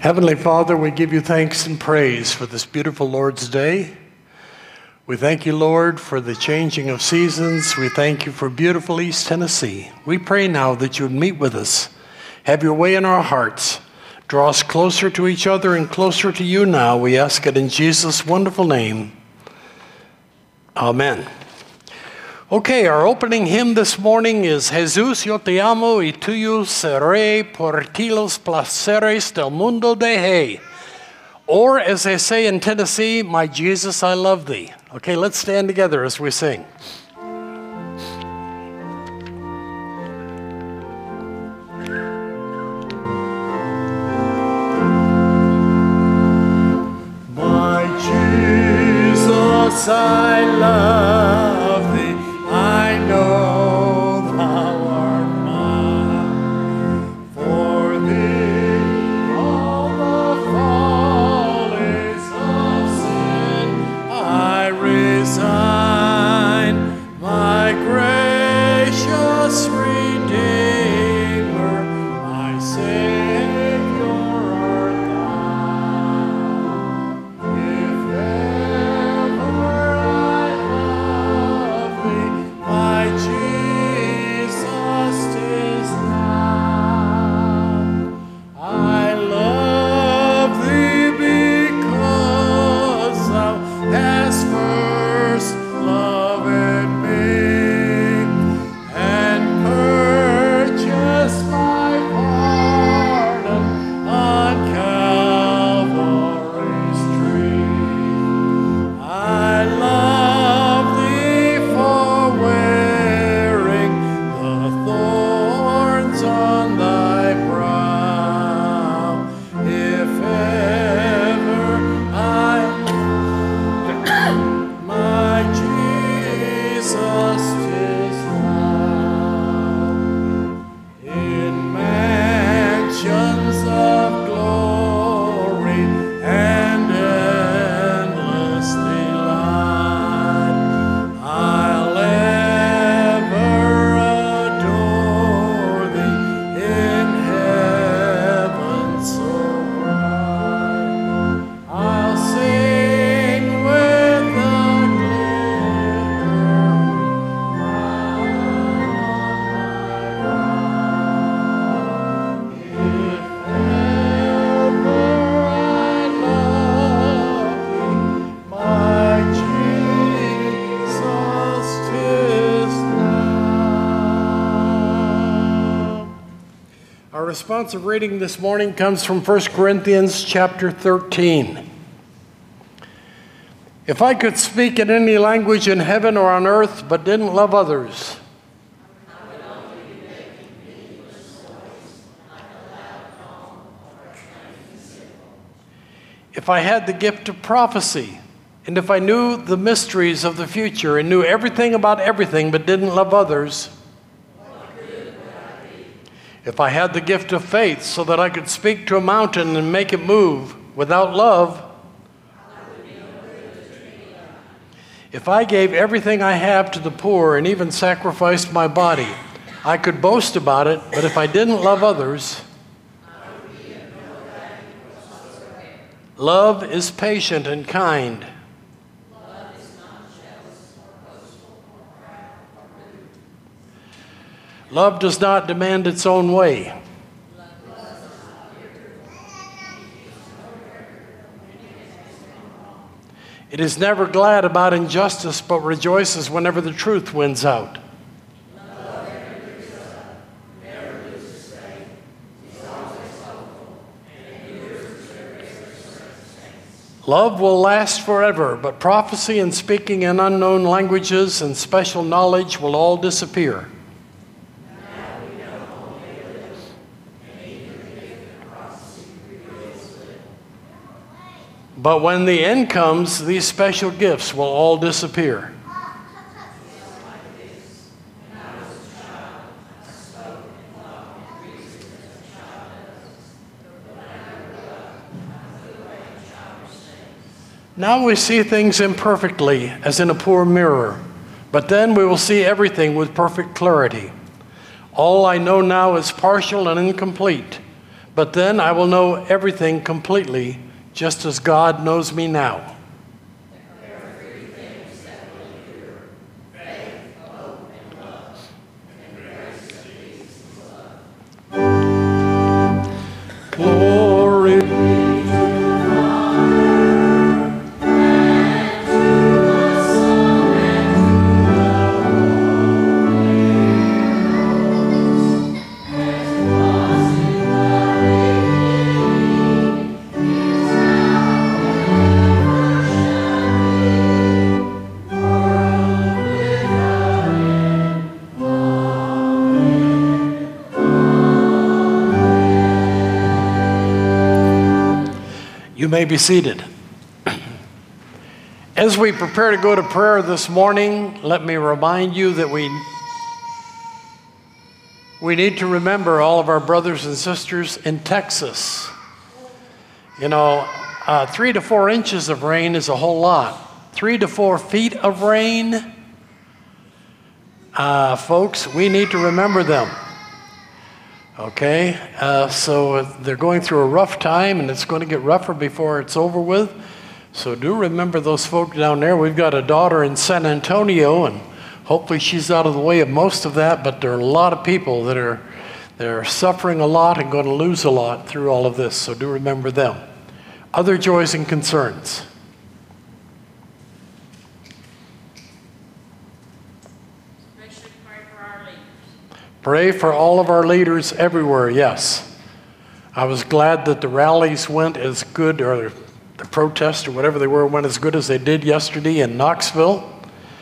Heavenly Father, we give you thanks and praise for this beautiful Lord's Day. We thank you, Lord, for the changing of seasons. We thank you for beautiful East Tennessee. We pray now that you would meet with us. Have your way in our hearts. Draw us closer to each other and closer to you now. We ask it in Jesus' wonderful name. Amen. Okay, our opening hymn this morning is Jesus, yo te amo y tuyo seré por ti los placeres del mundo dejé. Or, as they say in Tennessee, my Jesus, I love thee. Okay, let's stand together as we sing. My Jesus, I love thee. I know thou art mine. For thee all the follies of sin I resign. My gracious Redeemer, my Savior art thou. If ever I love thee, my Jesus, 'tis now. I love thee because thou hast first loved me and purchased my pardon on Calvary's tree. I love thee for wearing the thorns on thy brow. If ever I my Jesus, 'tis now. In mansions of glory and endless delight, I'll ever adore thee in heaven so bright. I'll sing with the glittering crown on my brow. If ever I love thee, my Jesus, 'tis now. Our responsive reading this morning comes from 1 Corinthians chapter 13. If I could speak in any language in heaven or on earth but didn't love others, if I had the gift of prophecy, and if I knew the mysteries of the future and knew everything about everything but didn't love others, if I had the gift of faith so that I could speak to a mountain and make it move without love, if I gave everything I have to the poor and even sacrificed my body, I could boast about it, but if I didn't love others, love is patient and kind. Love does not demand its own way. It is never glad about injustice, but rejoices whenever the truth wins out. Love will last forever, but prophecy and speaking in unknown languages and special knowledge will all disappear. But when the end comes, these special gifts will all disappear. Now we see things imperfectly, as in a poor mirror, but then we will see everything with perfect clarity. All I know now is partial and incomplete, But then I will know everything completely, just as God knows me now. Glory. You may be seated. As we prepare to go to prayer this morning, let me remind you that we need to remember all of our brothers and sisters in Texas. You know, 3 to 4 inches of rain is a whole lot. 3 to 4 feet of rain, folks, we need to remember them. Okay, so they're going through a rough time, and it's going to get rougher before it's over with. So do remember those folk down there. We've got a daughter in San Antonio, and hopefully she's out of the way of most of that, but there are a lot of people that are suffering a lot and going to lose a lot through all of this, so do remember them. Other joys and concerns. Pray for all of our leaders everywhere, yes. I was glad that the rallies went as good, or the protests or whatever they were, went as good as they did yesterday in Knoxville.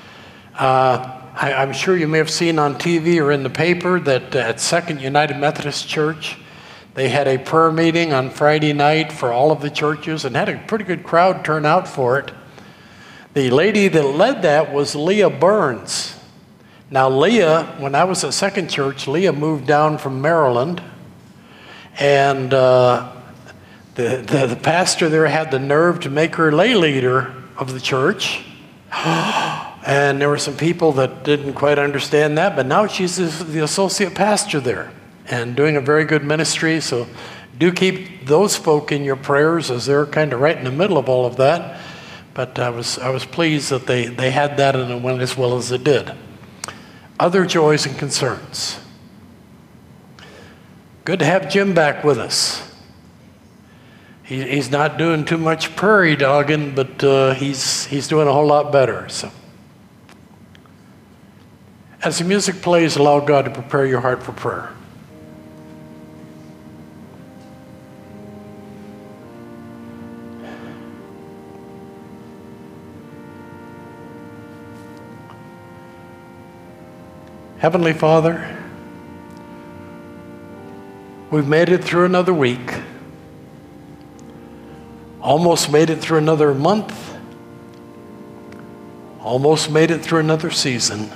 I'm sure you may have seen on TV or in the paper that at Second United Methodist Church, they had a prayer meeting on Friday night for all of the churches and had a pretty good crowd turn out for it. The lady that led that was Leah Burns. Now, Leah, when I was at Second Church, Leah moved down from Maryland, and the pastor there had the nerve to make her lay leader of the church. And there were some people that didn't quite understand that, but now she's the associate pastor there and doing a very good ministry. So do keep those folk in your prayers, as they're kind of right in the middle of all of that. But I was pleased that they had that and it went as well as it did. Other joys and concerns. Good to have Jim back with us. He's not doing too much prairie dogging, but he's doing a whole lot better. So, as the music plays, allow God to prepare your heart for prayer. Heavenly Father, we've made it through another week, almost made it through another month, almost made it through another season.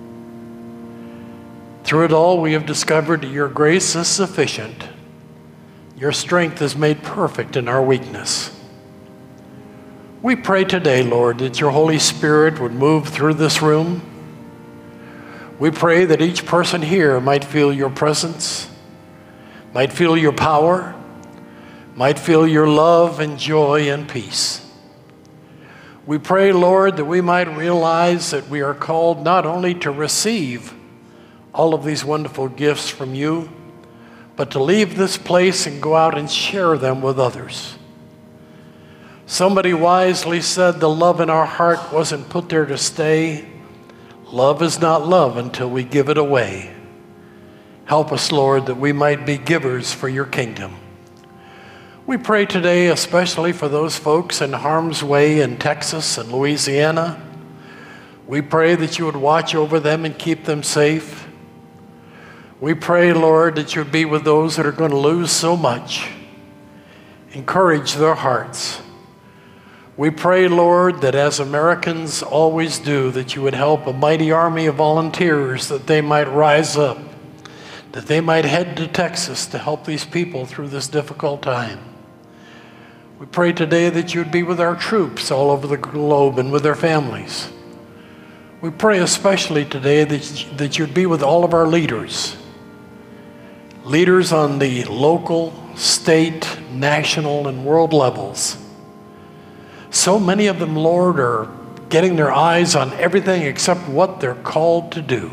Through it all, we have discovered that your grace is sufficient. Your strength is made perfect in our weakness. We pray today, Lord, that your Holy Spirit would move through this room. We pray that each person here might feel your presence, might feel your power, might feel your love and joy and peace. We pray, Lord, that we might realize that we are called not only to receive all of these wonderful gifts from you, but to leave this place and go out and share them with others. Somebody wisely said the love in our heart wasn't put there to stay. Love is not love until we give it away. Help us, Lord, that we might be givers for your kingdom. We pray today especially for those folks in harm's way in Texas and Louisiana. We pray that you would watch over them and keep them safe. We pray, Lord, that you would be with those that are going to lose so much. Encourage their hearts. We pray, Lord, that as Americans always do, that you would help a mighty army of volunteers, that they might rise up, that they might head to Texas to help these people through this difficult time. We pray today that you would be with our troops all over the globe and with their families. We pray especially today that you'd be with all of our leaders. Leaders on the local, state, national, and world levels. So many of them, Lord, are getting their eyes on everything except what they're called to do.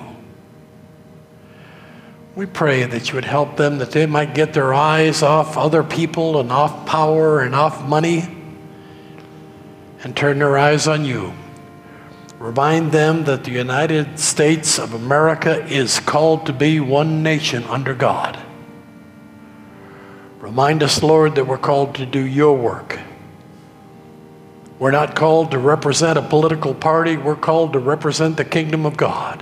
We pray that you would help them, that they might get their eyes off other people and off power and off money and turn their eyes on you. Remind them that the United States of America is called to be one nation under God. Remind us, Lord, that we're called to do your work. We're not called to represent a political party. We're called to represent the kingdom of God.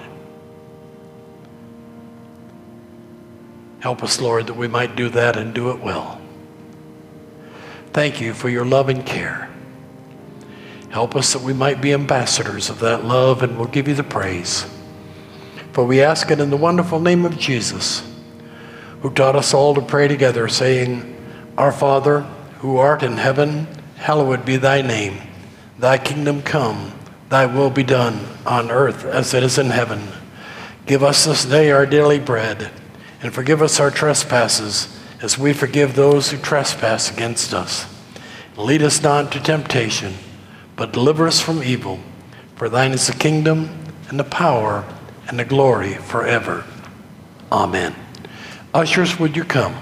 Help us, Lord, that we might do that and do it well. Thank you for your love and care. Help us that we might be ambassadors of that love, and we'll give you the praise. For we ask it in the wonderful name of Jesus, who taught us all to pray together, saying, Our Father, who art in heaven, hallowed be thy name. Thy kingdom come, thy will be done on earth as it is in heaven. Give us this day our daily bread, and forgive us our trespasses as we forgive those who trespass against us. Lead us not into temptation, but deliver us from evil. For thine is the kingdom and the power and the glory forever. Amen. Ushers, would you come?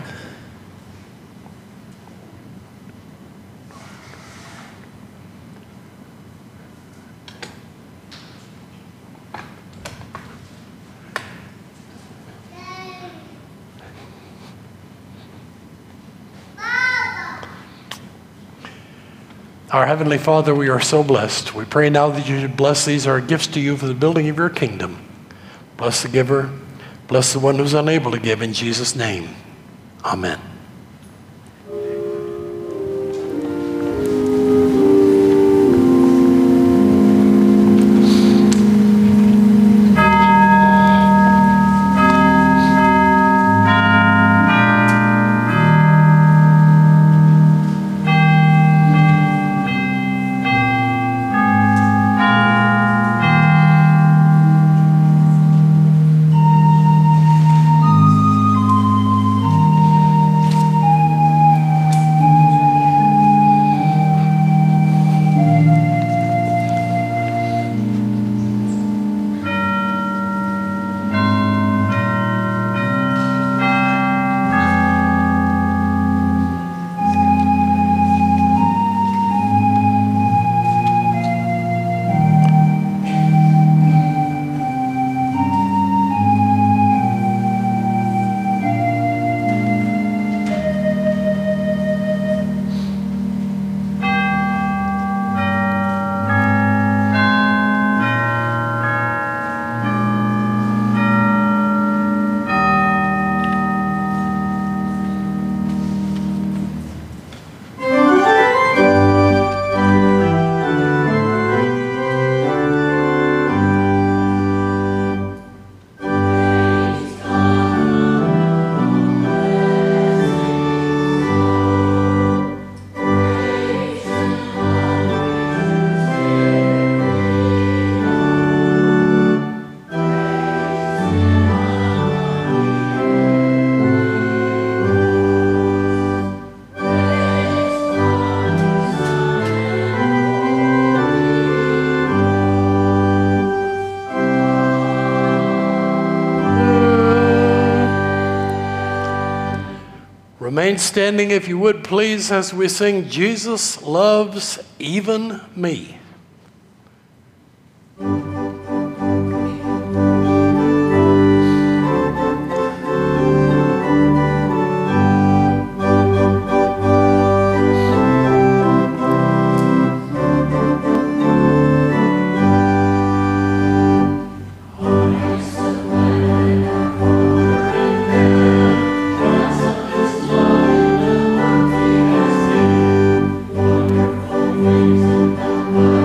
Our Heavenly Father, we are so blessed. We pray now that you should bless these, our gifts to you for the building of your kingdom. Bless the giver. Bless the one who's unable to give, in Jesus' name. Amen. Remain standing, if you would, please, as we sing, Jesus Loves Even Me. Wonderful things in the world.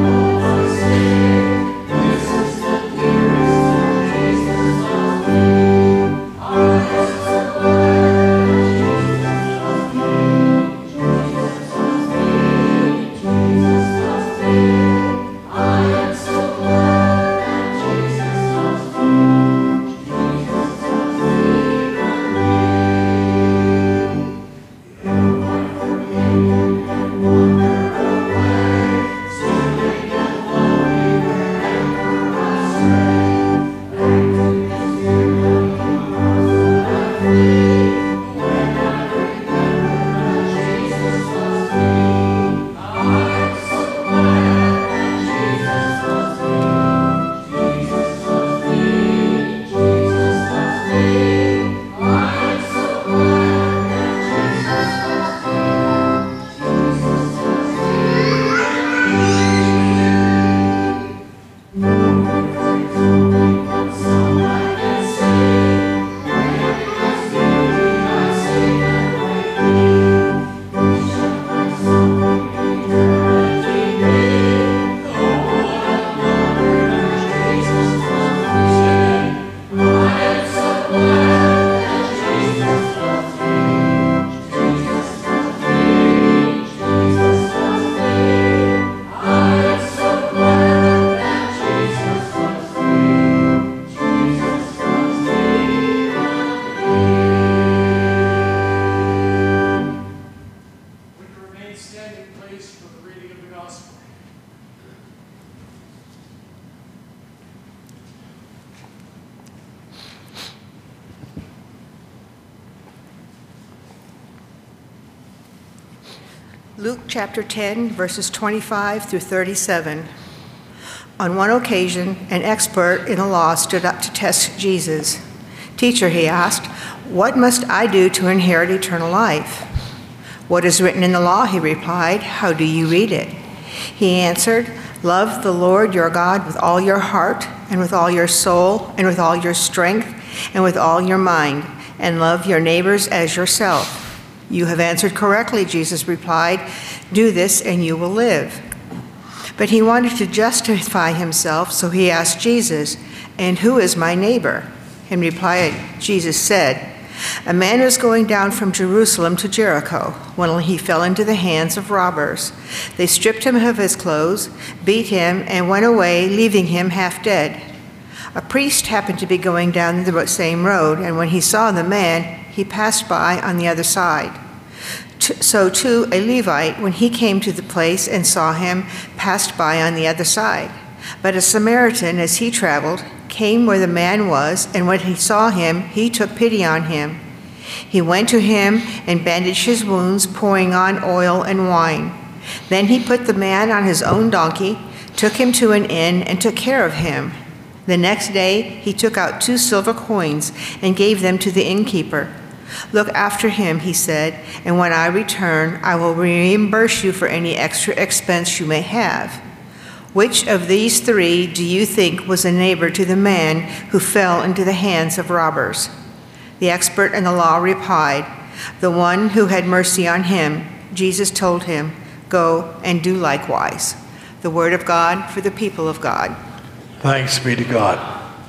Luke chapter 10, verses 25 through 37. On one occasion, an expert in the law stood up to test Jesus. "Teacher," he asked, "what must I do to inherit eternal life?" "What is written in the law?" he replied. "How do you read it?" He answered, "Love the Lord your God with all your heart, and with all your soul, and with all your strength, and with all your mind, and love your neighbors as yourself." "You have answered correctly," Jesus replied. "Do this and you will live." But he wanted to justify himself, so he asked Jesus, "And who is my neighbor?" In reply, Jesus said, "A man was going down from Jerusalem to Jericho when he fell into the hands of robbers. They stripped him of his clothes, beat him, and went away, leaving him half dead. A priest happened to be going down the same road, and when he saw the man, he passed by on the other side. So too a Levite, when he came to the place and saw him, passed by on the other side. But a Samaritan, as he traveled, came where the man was, and when he saw him, he took pity on him. He went to him and bandaged his wounds, pouring on oil and wine. Then he put the man on his own donkey, took him to an inn, and took care of him. The next day he took out 2 silver coins and gave them to the innkeeper. 'Look after him,' he said, 'and when I return, I will reimburse you for any extra expense you may have.' Which of these 3 do you think was a neighbor to the man who fell into the hands of robbers?" The expert in the law replied, "The one who had mercy on him." Jesus told him, "Go and do likewise." The word of God for the people of God. Thanks be to God.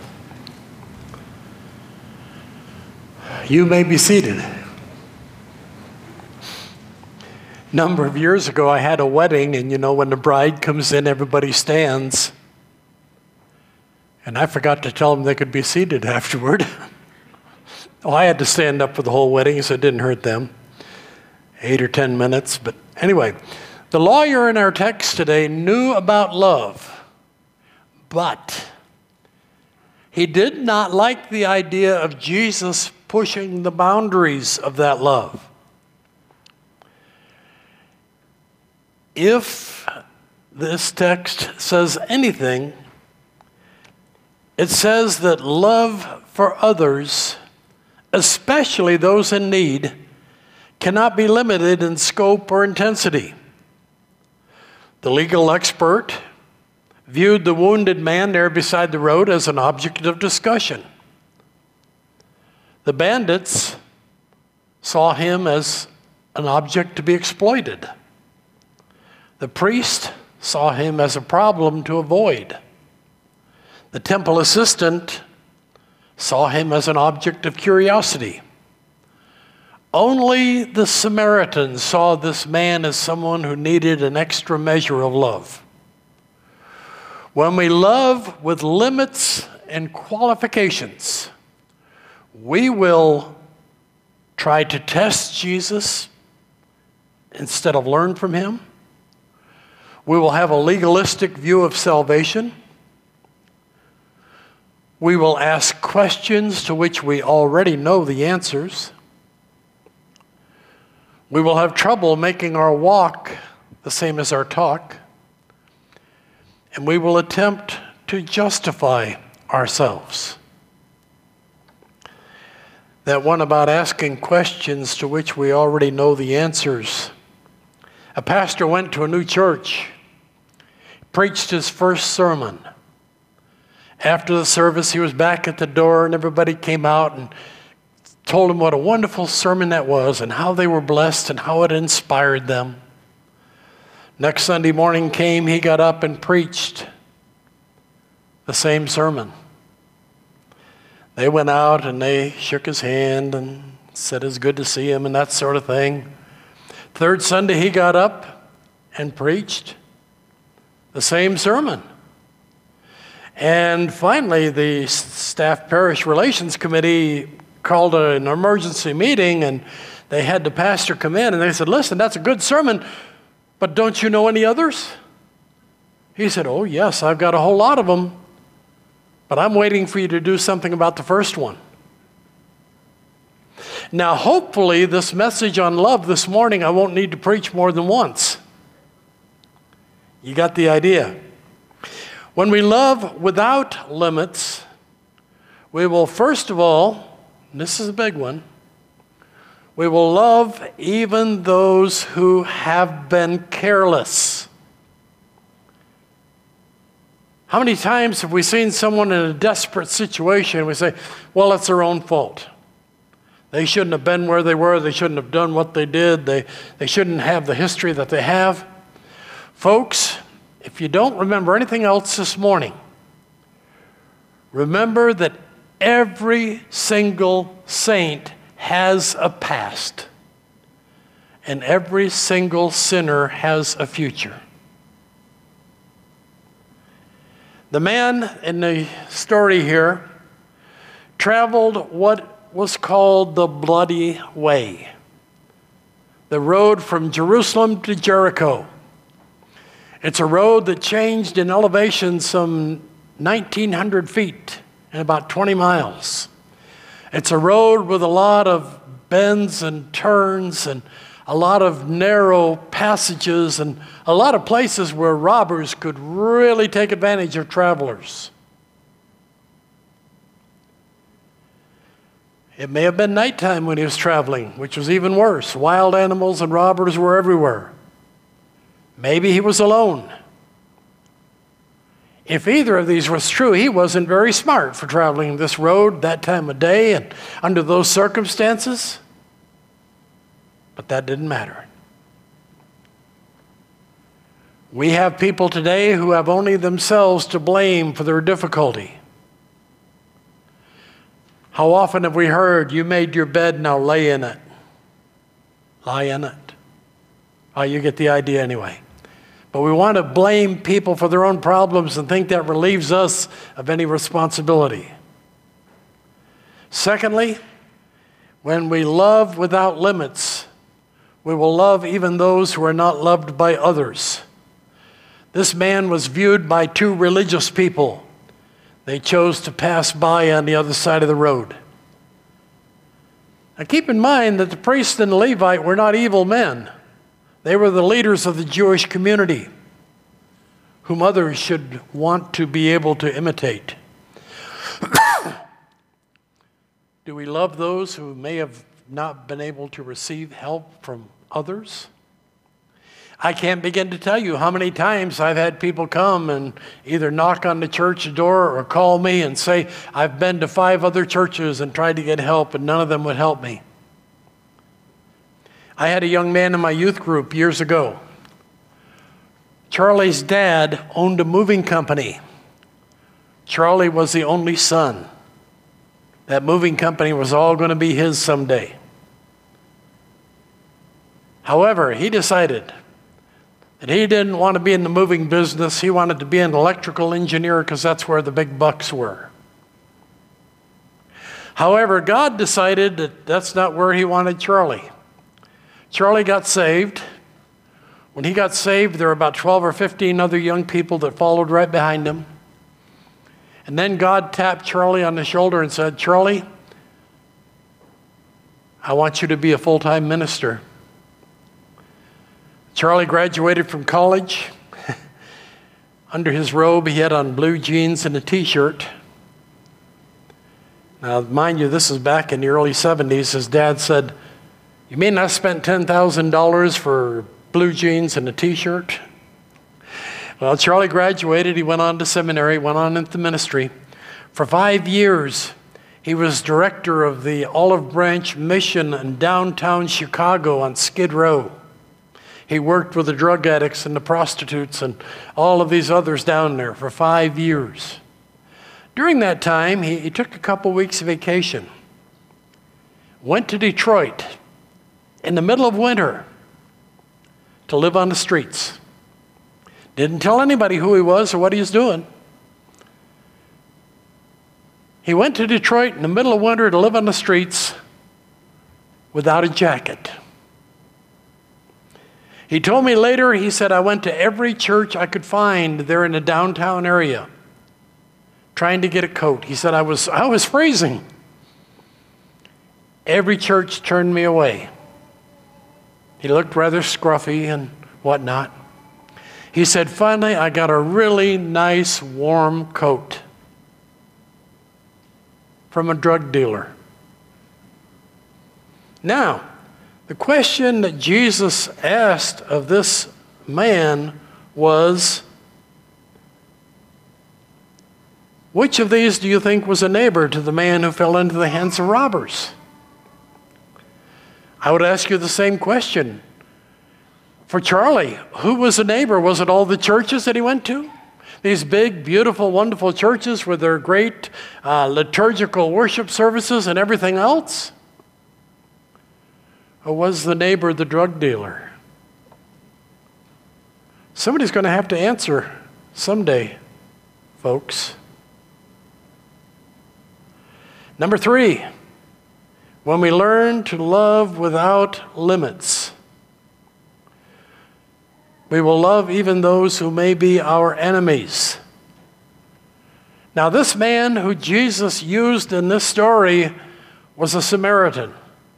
You may be seated. A number of years ago, I had a wedding, and you know, when the bride comes in, everybody stands. And I forgot to tell them they could be seated afterward. Oh, I had to stand up for the whole wedding, so it didn't hurt them. 8 or 10 minutes. But anyway, the lawyer in our text today knew about love, but he did not like the idea of Jesus pushing the boundaries of that love. If this text says anything, it says that love for others, especially those in need, cannot be limited in scope or intensity. The legal expert viewed the wounded man there beside the road as an object of discussion. The bandits saw him as an object to be exploited. The priest saw him as a problem to avoid. The temple assistant saw him as an object of curiosity. Only the Samaritan saw this man as someone who needed an extra measure of love. When we love with limits and qualifications, we will try to test Jesus instead of learn from him. We will have a legalistic view of salvation. We will ask questions to which we already know the answers. We will have trouble making our walk the same as our talk. And we will attempt to justify ourselves. That one about asking questions to which we already know the answers. A pastor went to a new church, preached his first sermon. After the service, he was back at the door, and everybody came out and told him what a wonderful sermon that was and how they were blessed and how it inspired them. Next Sunday morning came, he got up and preached the same sermon. They went out and they shook his hand and said it's good to see him and that sort of thing. Third Sunday he got up and preached the same sermon. And finally the staff parish relations committee called an emergency meeting, and they had the pastor come in and they said, "Listen, that's a good sermon, but don't you know any others?" He said, "Oh yes, I've got a whole lot of them. But I'm waiting for you to do something about the first one." Now, hopefully, this message on love this morning, I won't need to preach more than once. You got the idea. When we love without limits, we will first of all, and this is a big one, we will love even those who have been careless. How many times have we seen someone in a desperate situation and we say, well, it's their own fault. They shouldn't have been where they were. They shouldn't have done what they did. They shouldn't have the history that they have. Folks, if you don't remember anything else this morning, remember that every single saint has a past, and every single sinner has a future. The man in the story here traveled what was called the Bloody Way, the road from Jerusalem to Jericho. It's a road that changed in elevation some 1,900 feet and about 20 miles. It's a road with a lot of bends and turns and a lot of narrow passages and a lot of places where robbers could really take advantage of travelers. It may have been nighttime when he was traveling, which was even worse. Wild animals and robbers were everywhere. Maybe he was alone. If either of these was true, he wasn't very smart for traveling this road that time of day and under those circumstances. But that didn't matter. We have people today who have only themselves to blame for their difficulty. How often have we heard, you made your bed, now lay in it. Lie in it. Oh, you get the idea anyway. But we want to blame people for their own problems and think that relieves us of any responsibility. Secondly, when we love without limits, we will love even those who are not loved by others. This man was viewed by two religious people. They chose to pass by on the other side of the road. Now keep in mind that the priest and the Levite were not evil men. They were the leaders of the Jewish community, whom others should want to be able to imitate. Do we love those who may have not been able to receive help from others? I can't begin to tell you how many times I've had people come and either knock on the church door or call me and say, I've been to 5 other churches and tried to get help and none of them would help me. I had a young man in my youth group years ago. Charlie's dad owned a moving company. Charlie was the only son. That moving company was all going to be his someday. However, he decided that he didn't want to be in the moving business. He wanted to be an electrical engineer because that's where the big bucks were. However, God decided that that's not where he wanted Charlie. Charlie got saved. When he got saved, there were about 12 or 15 other young people that followed right behind him. And then God tapped Charlie on the shoulder and said, Charlie, I want you to be a full-time minister. Charlie graduated from college. Under his robe, he had on blue jeans and a t-shirt. Now, mind you, this is back in the early 70s. His dad said, you mean I spent $10,000 for blue jeans and a t-shirt? Well, Charlie graduated. He went on to seminary, went on into ministry. For 5 years, he was director of the Olive Branch Mission in downtown Chicago on Skid Row. He worked with the drug addicts and the prostitutes and all of these others down there for 5 years. During that time, he took a couple weeks of vacation, went to Detroit in the middle of winter to live on the streets. Didn't tell anybody who he was or what he was doing. He went to Detroit in the middle of winter to live on the streets without a jacket. He told me later, he said, I went to every church I could find there in the downtown area trying to get a coat. He said, I was freezing. Every church turned me away. He looked rather scruffy and whatnot. He said, finally, I got a really nice warm coat from a drug dealer. Now, the question that Jesus asked of this man was, which of these do you think was a neighbor to the man who fell into the hands of robbers? I would ask you the same question. For Charlie, who was a neighbor? Was it all the churches that he went to? These big, beautiful, wonderful churches with their great liturgical worship services and everything else? Or was the neighbor the drug dealer? Somebody's going to have to answer someday, folks. Number 3, when we learn to love without limits, we will love even those who may be our enemies. Now, this man who Jesus used in this story was a Samaritan.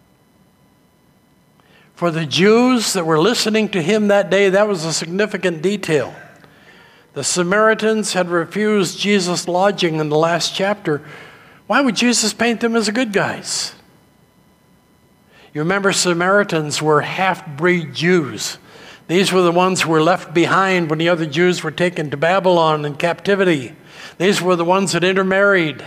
For the Jews that were listening to him that day, that was a significant detail. The Samaritans had refused Jesus' lodging in the last chapter. Why would Jesus paint them as the good guys? You remember, Samaritans were half-breed Jews. These were the ones who were left behind when the other Jews were taken to Babylon in captivity. These were the ones that intermarried.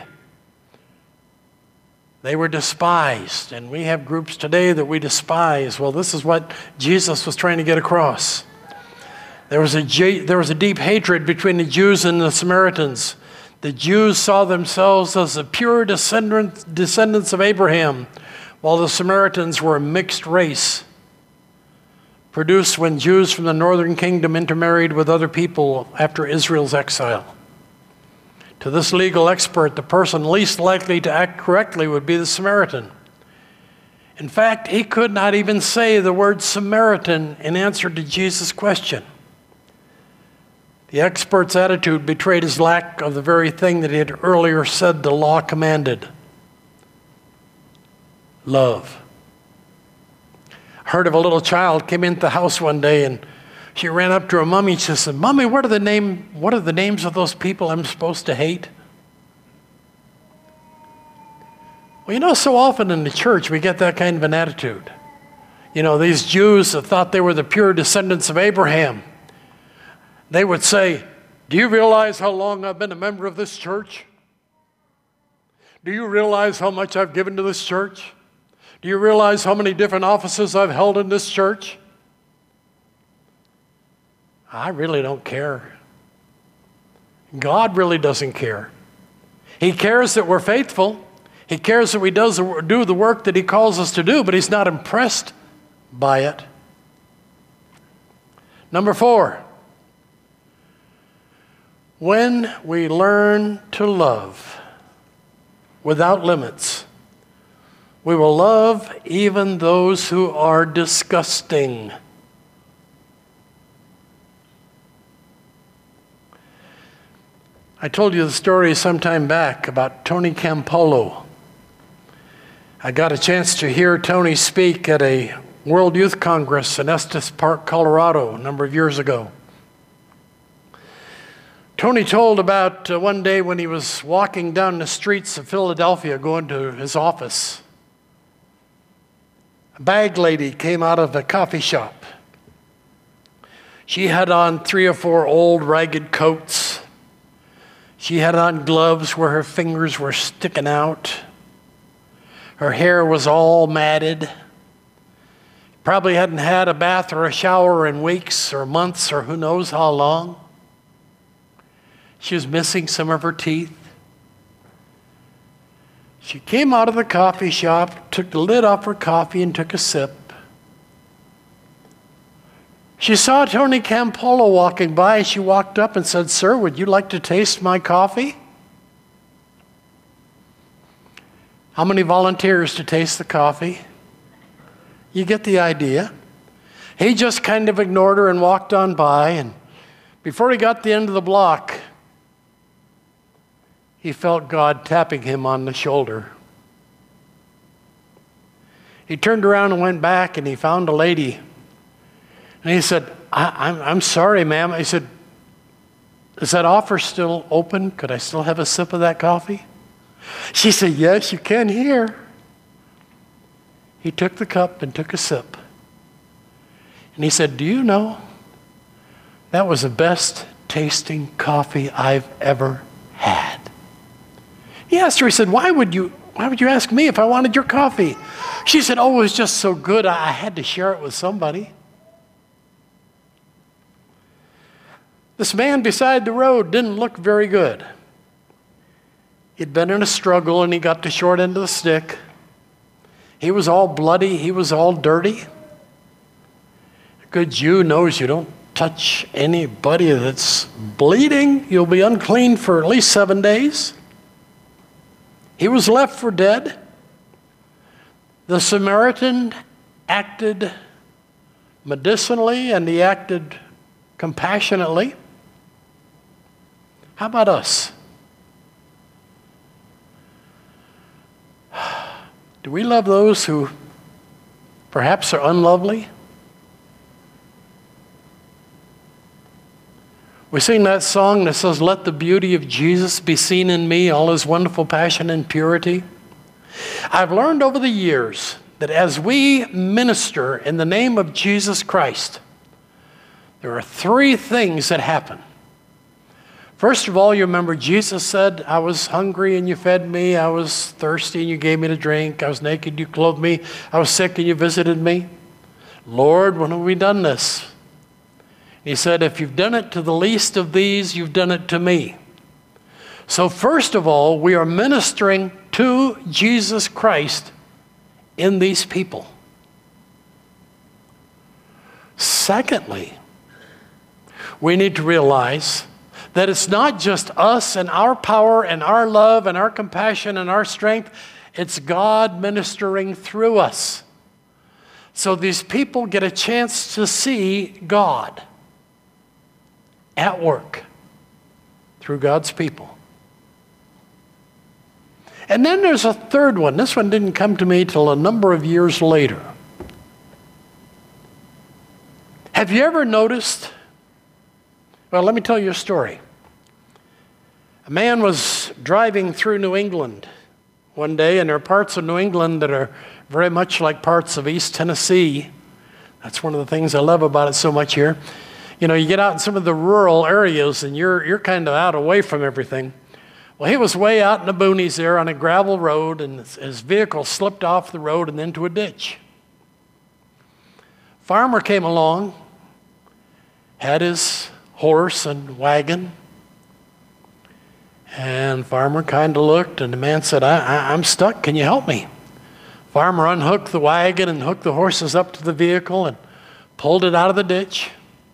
They were despised, and we have groups today that we despise. Well, this is what Jesus was trying to get across. There was a deep hatred between the Jews and the Samaritans. The Jews saw themselves as the pure descendants of Abraham, while the Samaritans were a mixed race, produced when Jews from the northern kingdom intermarried with other people after Israel's exile. To this legal expert, the person least likely to act correctly would be the Samaritan. In fact, he could not even say the word Samaritan in answer to Jesus' question. The expert's attitude betrayed his lack of the very thing that he had earlier said the law commanded: love. I heard of a little child came into the house one day, and she ran up to her mommy and she said, "Mommy, what are the names of those people I'm supposed to hate?" Well, you know, so often in the church we get that kind of an attitude. You know, these Jews that thought they were the pure descendants of Abraham, they would say, "Do you realize how long I've been a member of this church? Do you realize how much I've given to this church? Do you realize how many different offices I've held in this church? I really don't care." God really doesn't care. He cares that we're faithful. He cares that we do the work that he calls us to do, but he's not impressed by it. Number 4, when we learn to love without limits, we will love even those who are disgusting. I told you the story some time back about Tony Campolo. I got a chance to hear Tony speak at a World Youth Congress in Estes Park, Colorado, a number of years ago. Tony told about one day when he was walking down the streets of Philadelphia going to his office. A bag lady came out of a coffee shop. She had on 3 or 4 old ragged coats. She had on gloves where her fingers were sticking out. Her hair was all matted. Probably hadn't had a bath or a shower in weeks or months or who knows how long. She was missing some of her teeth. She came out of the coffee shop, took the lid off her coffee and took a sip. She saw Tony Campolo walking by. She walked up and said, "Sir, would you like to taste my coffee?" How many volunteers to taste the coffee? You get the idea. He just kind of ignored her and walked on by, and before he got to the end of the block, he felt God tapping him on the shoulder. He turned around and went back, and he found a lady. And he said, I'm sorry, ma'am. He said, is that offer still open? Could I still have a sip of that coffee? She said, yes, you can here. He took the cup and took a sip. And he said, do you know, that was the best tasting coffee I've ever had. He asked her, he said, why would you ask me if I wanted your coffee? She said, oh, it was just so good, I had to share it with somebody. This man beside the road didn't look very good. He'd been in a struggle and he got the short end of the stick. He was all bloody, he was all dirty. A good Jew knows you don't touch anybody that's bleeding. You'll be unclean for at least 7 days. He was left for dead. The Samaritan acted medicinally and he acted compassionately. How about us? Do we love those who perhaps are unlovely? We sing that song that says, let the beauty of Jesus be seen in me, all his wonderful passion and purity. I've learned over the years that as we minister in the name of Jesus Christ, there are 3 things that happen. First of all, you remember Jesus said, I was hungry and you fed me. I was thirsty and you gave me to drink. I was naked, you clothed me. I was sick and you visited me. Lord, when have we done this? He said, if you've done it to the least of these, you've done it to me. So first of all, we are ministering to Jesus Christ in these people. Secondly, we need to realize that it's not just us and our power and our love and our compassion and our strength. It's God ministering through us. So these people get a chance to see God at work through God's people. And then there's a third one. This one didn't come to me till a number of years later. Have you ever noticed? Well, let me tell you a story. A man was driving through New England one day, and there are parts of New England that are very much like parts of East Tennessee. That's one of the things I love about it so much here. You know, you get out in some of the rural areas, and you're kind of out away from everything. Well, he was way out in the boonies there on a gravel road, and his vehicle slipped off the road and into a ditch. Farmer came along, had his horse and wagon, and farmer kind of looked, and the man said, I'm stuck, can you help me? Farmer unhooked the wagon and hooked the horses up to the vehicle and pulled it out of the ditch.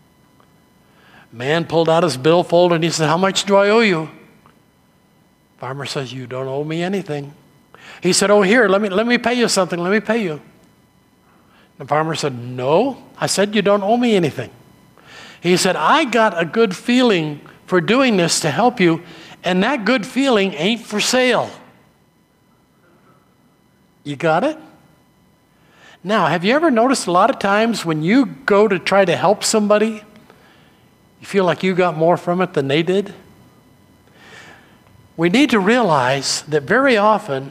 Man pulled out his billfold and he said, how much do I owe you? Farmer says, you don't owe me anything. He said, oh, here, let me pay you something, let me pay you. The farmer said, no, I said you don't owe me anything. He said, I got a good feeling for doing this to help you, and that good feeling ain't for sale. You got it? Now, have you ever noticed a lot of times when you go to try to help somebody, you feel like you got more from it than they did? We need to realize that very often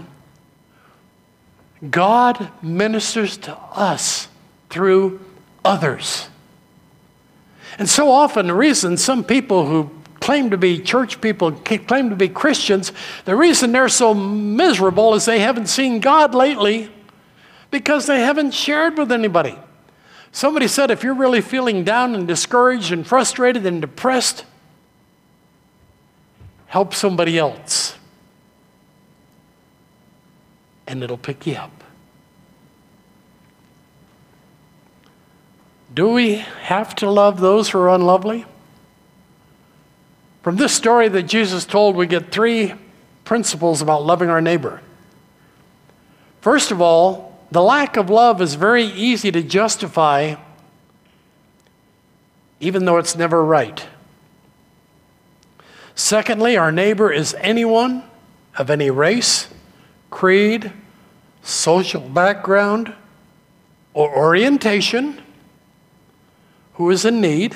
God ministers to us through others. And so often the reason some people who claim to be church people, claim to be Christians, the reason they're so miserable is they haven't seen God lately because they haven't shared with anybody. Somebody said if you're really feeling down and discouraged and frustrated and depressed, help somebody else and it'll pick you up. Do we have to love those who are unlovely? From this story that Jesus told, we get 3 principles about loving our neighbor. First of all, the lack of love is very easy to justify, even though it's never right. Secondly, our neighbor is anyone of any race, creed, social background, or orientation, who is in need.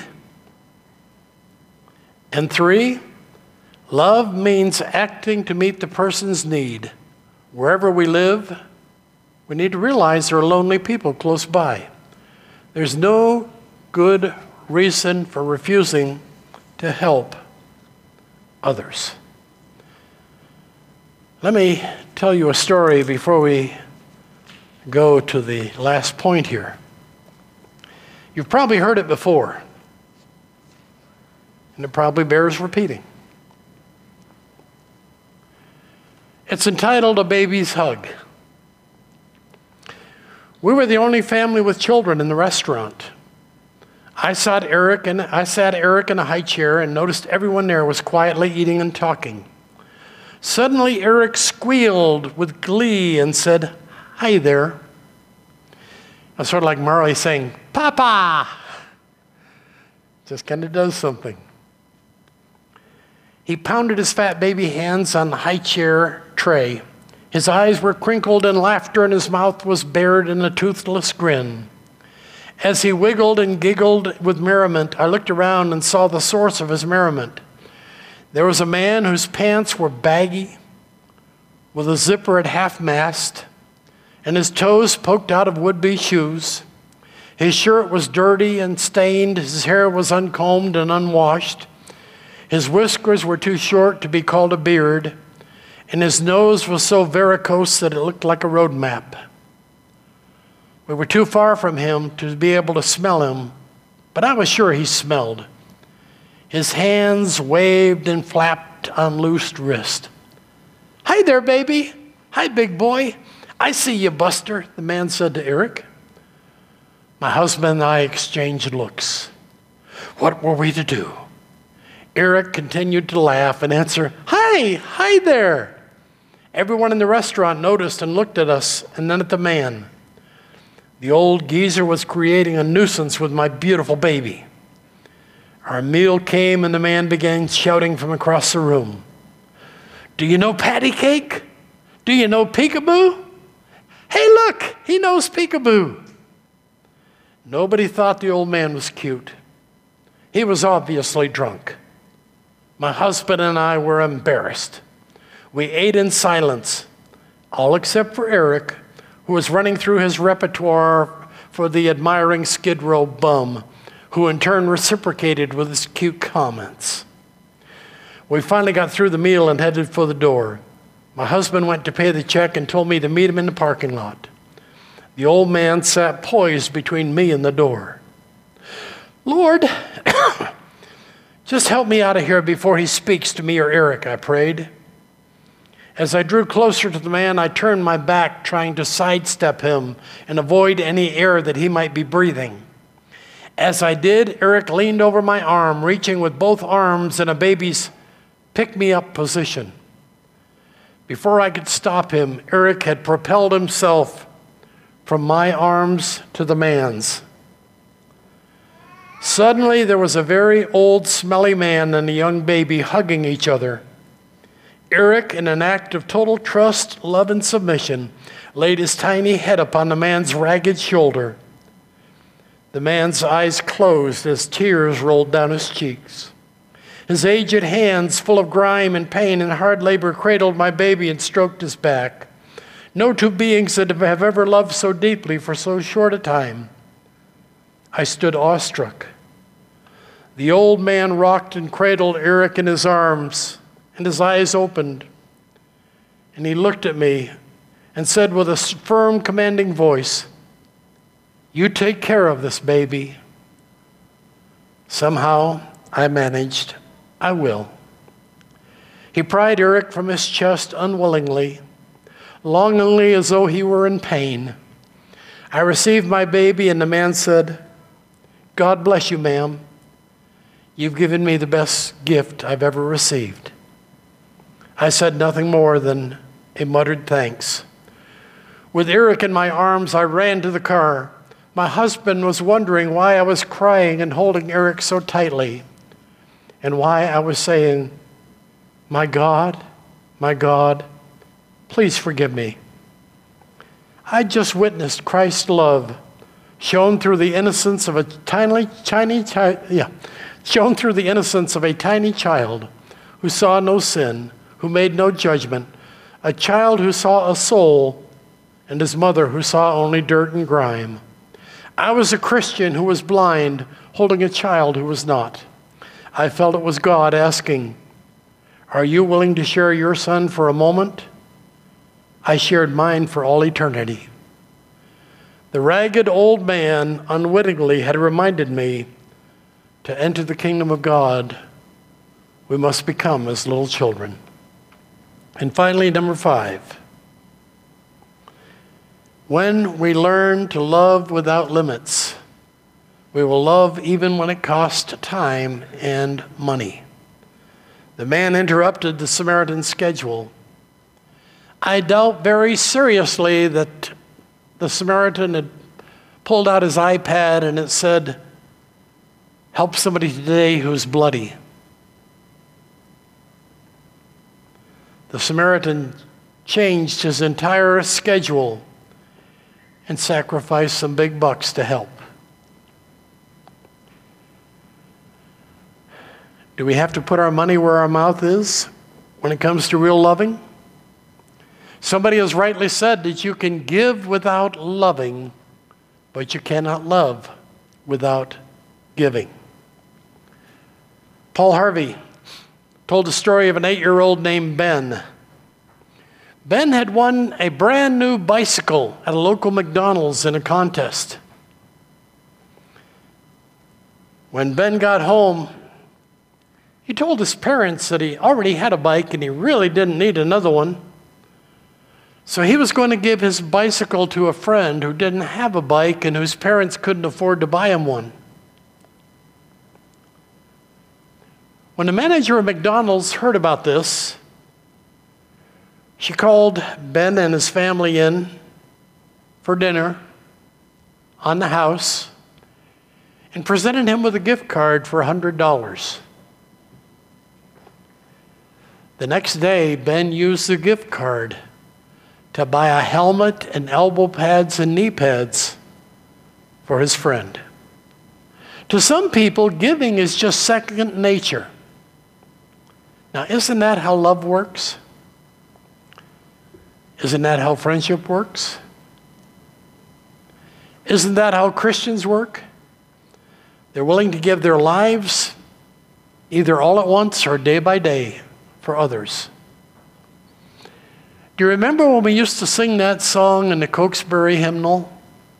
And 3, love means acting to meet the person's need. Wherever we live, we need to realize there are lonely people close by. There's no good reason for refusing to help others. Let me tell you a story before we go to the last point here. You've probably heard it before, and it probably bears repeating. It's entitled A Baby's Hug. We were the only family with children in the restaurant. I sat Eric in a high chair and noticed everyone there was quietly eating and talking. Suddenly, Eric squealed with glee and said, "Hi there." It's sort of like Marley saying, "Papa!" Just kind of does something. He pounded his fat baby hands on the high chair tray. His eyes were crinkled in laughter and his mouth was bared in a toothless grin. As he wiggled and giggled with merriment, I looked around and saw the source of his merriment. There was a man whose pants were baggy, with a zipper at half-mast, and his toes poked out of would-be shoes. His shirt was dirty and stained, his hair was uncombed and unwashed. His whiskers were too short to be called a beard, and his nose was so varicose that it looked like a road map. We were too far from him to be able to smell him, but I was sure he smelled. His hands waved and flapped on loosed wrist. "Hi there, baby. Hi, big boy. I see you, Buster," the man said to Eric. My husband and I exchanged looks. What were we to do? Eric continued to laugh and answer, Hi there." Everyone in the restaurant noticed and looked at us and then at the man. The old geezer was creating a nuisance with my beautiful baby. Our meal came and the man began shouting from across the room. "Do you know Patty Cake? Do you know Peekaboo? Hey, look, he knows Peekaboo." Nobody thought the old man was cute. He was obviously drunk. My husband and I were embarrassed. We ate in silence, all except for Eric, who was running through his repertoire for the admiring Skid Row bum, who in turn reciprocated with his cute comments. We finally got through the meal and headed for the door. My husband went to pay the check and told me to meet him in the parking lot. The old man sat poised between me and the door. "Lord, just help me out of here before he speaks to me or Eric," I prayed. As I drew closer to the man, I turned my back, trying to sidestep him and avoid any air that he might be breathing. As I did, Eric leaned over my arm, reaching with both arms in a baby's pick-me-up position. Before I could stop him, Eric had propelled himself from my arms to the man's. Suddenly, there was a very old, smelly man and a young baby hugging each other. Eric, in an act of total trust, love, and submission, laid his tiny head upon the man's ragged shoulder. The man's eyes closed as tears rolled down his cheeks. His aged hands, full of grime and pain and hard labor, cradled my baby and stroked his back. No two beings that have ever loved so deeply for so short a time. I stood awestruck. The old man rocked and cradled Eric in his arms, and his eyes opened. And he looked at me and said with a firm, commanding voice, "You take care of this baby." Somehow, I managed. I will. He pried Eric from his chest unwillingly, longingly as though he were in pain. I received my baby, and the man said, "God bless you, ma'am. You've given me the best gift I've ever received." I said nothing more than a muttered thanks. With Eric in my arms, I ran to the car. My husband was wondering why I was crying and holding Eric so tightly, and why I was saying, my God, please forgive me. I just witnessed Christ's love shown through the innocence of a shown through the innocence of a tiny child who saw no sin, who made no judgment, a child who saw a soul, and his mother who saw only dirt and grime. I was a Christian who was blind, holding a child who was not. I felt it was God asking, "Are you willing to share your son for a moment?" I shared mine for all eternity. The ragged old man unwittingly had reminded me, to enter the kingdom of God, we must become as little children. And finally, number 5. When we learn to love without limits, we will love even when it costs time and money. The man interrupted the Samaritan's schedule. I doubt very seriously that the Samaritan had pulled out his iPad and it said, "Help somebody today who's bloody." The Samaritan changed his entire schedule and sacrificed some big bucks to help. Do we have to put our money where our mouth is when it comes to real loving? Somebody has rightly said that you can give without loving, but you cannot love without giving. Paul Harvey told the story of an 8-year-old named Ben. Ben had won a brand new bicycle at a local McDonald's in a contest. When Ben got home, he told his parents that he already had a bike and he really didn't need another one. So he was going to give his bicycle to a friend who didn't have a bike and whose parents couldn't afford to buy him one. When the manager of McDonald's heard about this, she called Ben and his family in for dinner on the house and presented him with a gift card for $100. The next day, Ben used the gift card to buy a helmet and elbow pads and knee pads for his friend. To some people, giving is just second nature. Now, isn't that how love works? Isn't that how friendship works? Isn't that how Christians work? They're willing to give their lives either all at once or day by day for others. Do you remember when we used to sing that song in the Cokesbury hymnal?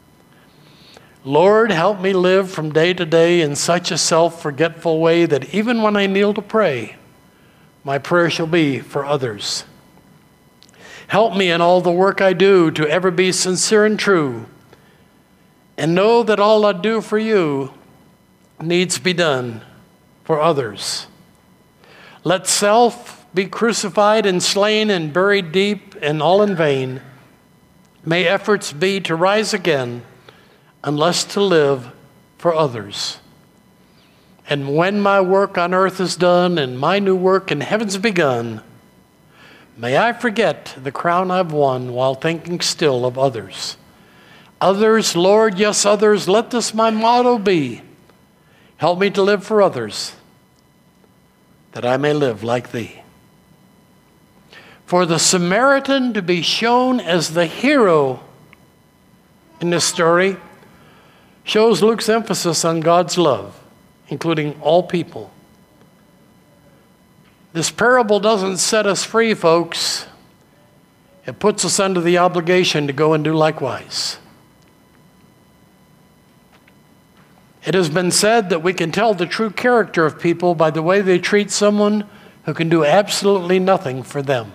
Lord, help me live from day to day in such a self-forgetful way that even when I kneel to pray, my prayer shall be for others. Help me in all the work I do to ever be sincere and true, and know that all I do for you needs be done for others. Let self be crucified and slain and buried deep and all in vain. May efforts be to rise again, unless to live for others. And when my work on earth is done and my new work in heaven's begun, may I forget the crown I've won while thinking still of others. Others, Lord, yes, others, let this my motto be. Help me to live for others, that I may live like thee. For the Samaritan to be shown as the hero in this story shows Luke's emphasis on God's love, including all people. This parable doesn't set us free, folks. It puts us under the obligation to go and do likewise. It has been said that we can tell the true character of people by the way they treat someone who can do absolutely nothing for them.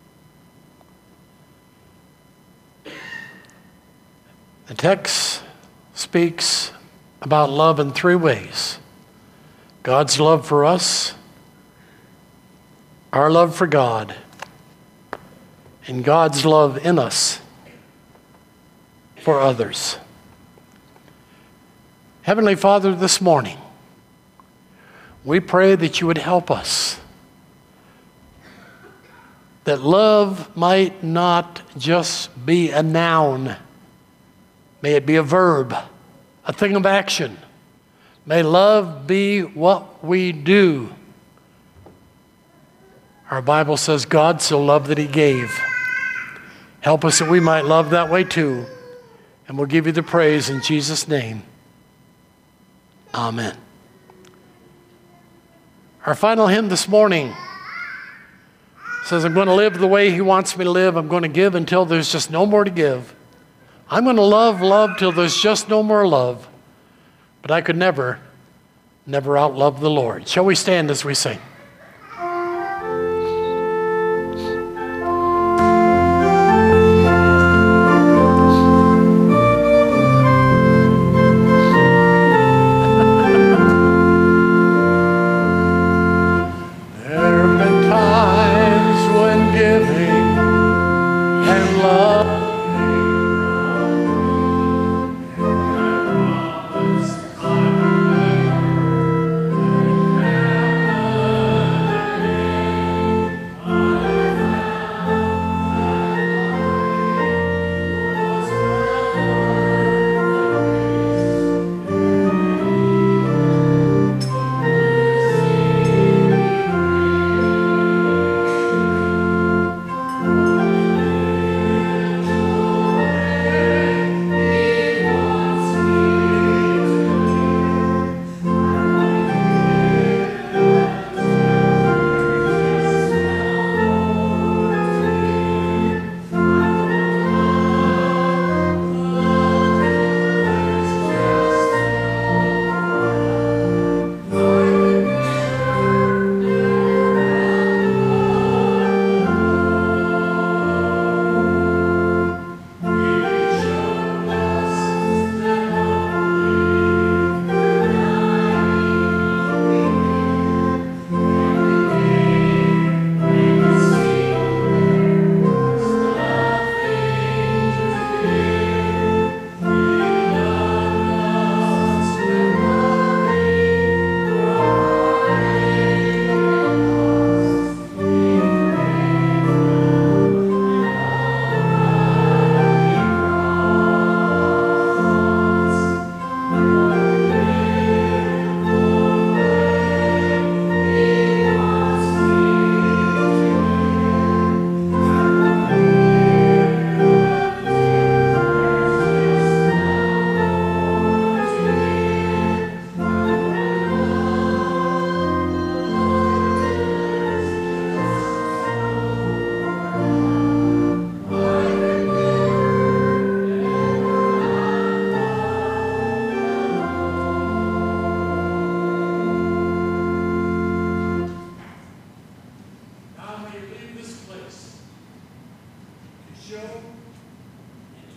The text speaks about love in 3 ways. God's love for us, our love for God, and God's love in us for others. Heavenly Father, this morning, we pray that you would help us, that love might not just be a noun. May it be a verb. a thing of action. May love be what we do. Our Bible says God so loved that he gave. Help us that we might love that way too. And we'll give you the praise in Jesus' name. Amen. Our final hymn this morning says, I'm going to live the way he wants me to live. I'm going to give until there's just no more to give. I'm going to love till there's just no more love. But I could never outlove the Lord. Shall we stand as we sing?